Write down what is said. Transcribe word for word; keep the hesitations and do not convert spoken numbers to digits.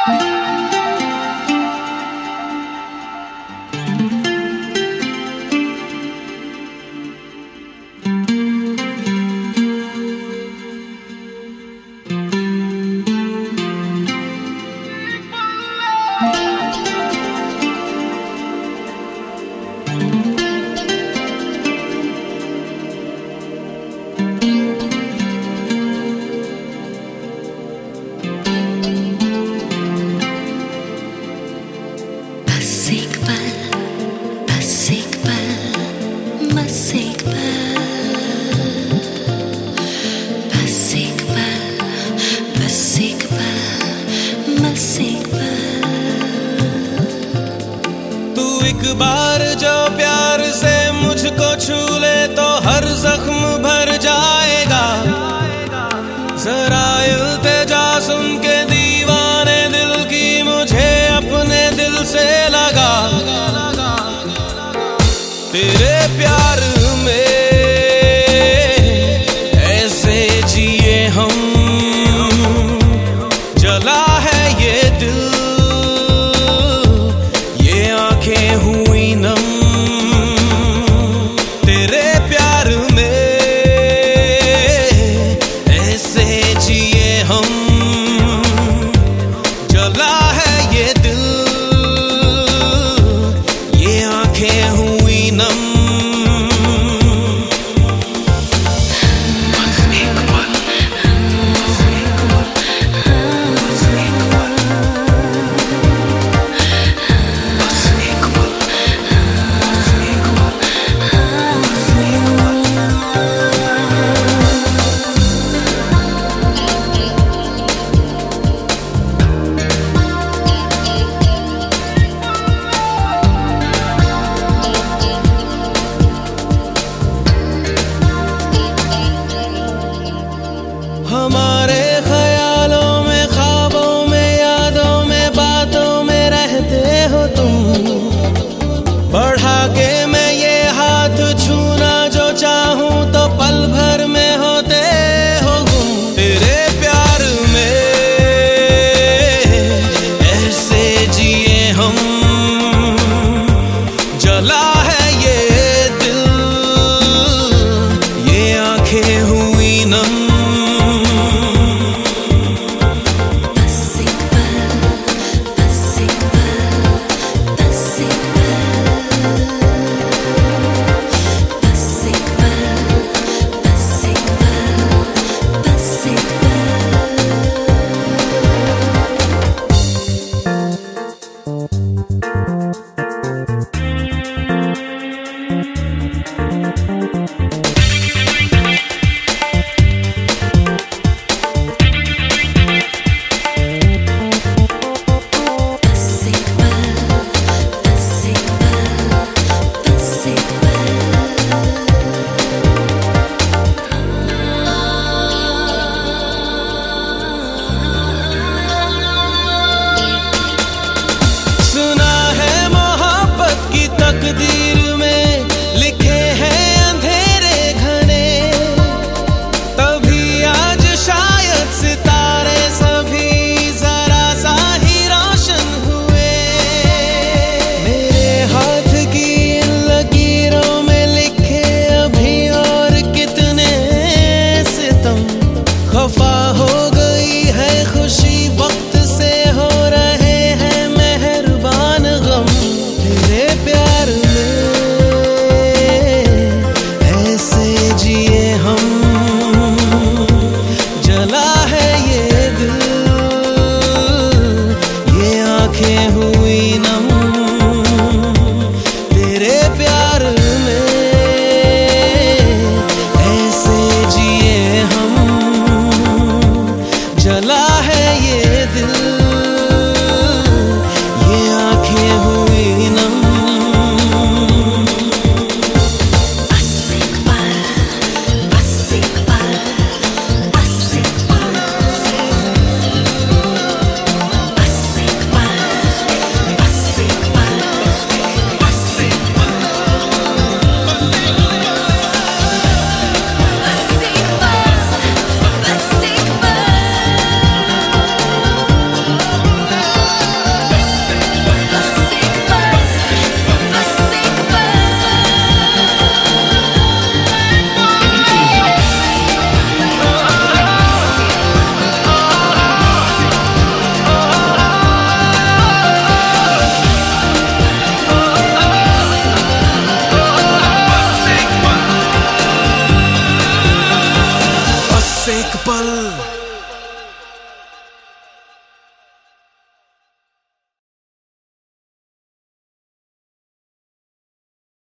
एक बार जो प्यार से मुझको छू ले तो हर जख्म भर जाएगा। जरा इल्तिजा सुन के दीवाने दिल की मुझे अपने दिल से लगा। तेरे प्यार में ऐसे जिए हम, जला है ये दिल, ये आंखें हुई नम। तेरे प्यार में ऐसे जिए हम, जला है ये दिल, ये आंखें हुई नम। हमारे ख्यालों में, ख्वाबों में, यादों में, बातों में रहते हो तुम। बढ़ा के मैं ये हाथ छूना जो चाहूं तो पल भर में होते हो गुम। तेरे प्यार में ऐसे जिए हम, जला है ये दिल, ये आंखें हुई नम। तकदीर में लिखे हैं अंधेरे घने, तभी आज शायद सितारे सभी जरा सा ही रोशन हुए। मेरे हाथ की इन लकीरों में लिखे अभी और कितने सितम। खफा हो गई है खुशी, वक्त से हो रहे हैं मेहरबान गम। तेरे प्यार जला है ये दिल, ये आंखें हुई नम। तेरे प्यार में ऐसे जिए हम, जला है ये दिल, ये आंखें हुई नम। पल